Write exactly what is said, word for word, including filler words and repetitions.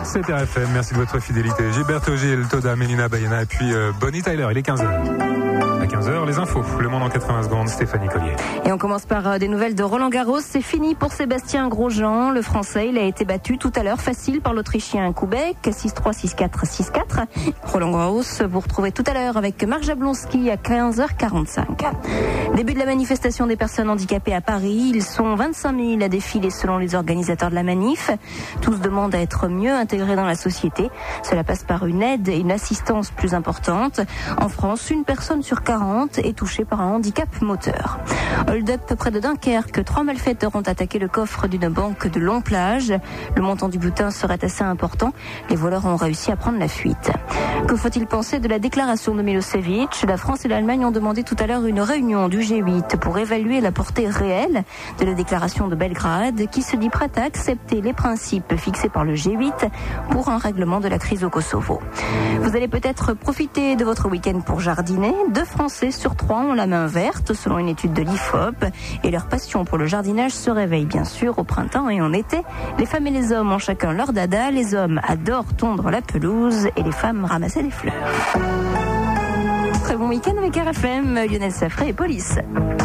c'est R F M, merci de votre fidélité. Gilberto Gil, Toda, Mélina Bayena et puis euh, Bonnie Tyler, il est quinze heures. À quinze heures, les infos, Le Monde en quatre-vingts secondes, Stéphanie Collier. Et on commence par euh, des nouvelles de Roland Garros. C'est fini pour Sébastien Grosjean. Le Français, il a été battu tout à l'heure facile par l'Autrichien Kubek, six trois, six quatre, six quatre. Roland Garros, vous retrouvez tout à l'heure avec Marc Jablonski à quinze heures quarante-cinq. Début de la manifestation des personnes handicapées à Paris. Ils sont vingt-cinq mille à défiler selon les organisateurs de la manif. Tous demandent à être mieux intégrés dans la société. Cela passe par une aide et une assistance plus importante. En France, une personne sur quarante est touchée par un handicap moteur. Hold-up près de Dunkerque, trois malfaiteurs ont attaqué le coffre d'une banque de Long-Plage. Le montant du butin serait assez important. Les voleurs ont réussi à prendre la fuite. Que faut-il penser de la déclaration de Milosevic ? La France et l'Allemagne ont demandé tout à l'heure une réunion du G huit pour évaluer la portée réelle de la déclaration de Belgrade qui se dit prête à accepter les principes fixés par le G huit pour un règlement de la crise au Kosovo. Vous allez peut-être profiter de votre week-end pour jardiner. Deux Français sur trois ont la main verte selon une étude de l'I F O P et leur passion pour le jardinage se réveille bien sûr au printemps et en été. Les femmes et les hommes ont chacun leur dada. Les hommes adorent tondre la pelouse et les femmes ramasser les fleurs. Très bon week-end avec R F M, Lionel Safré et Police.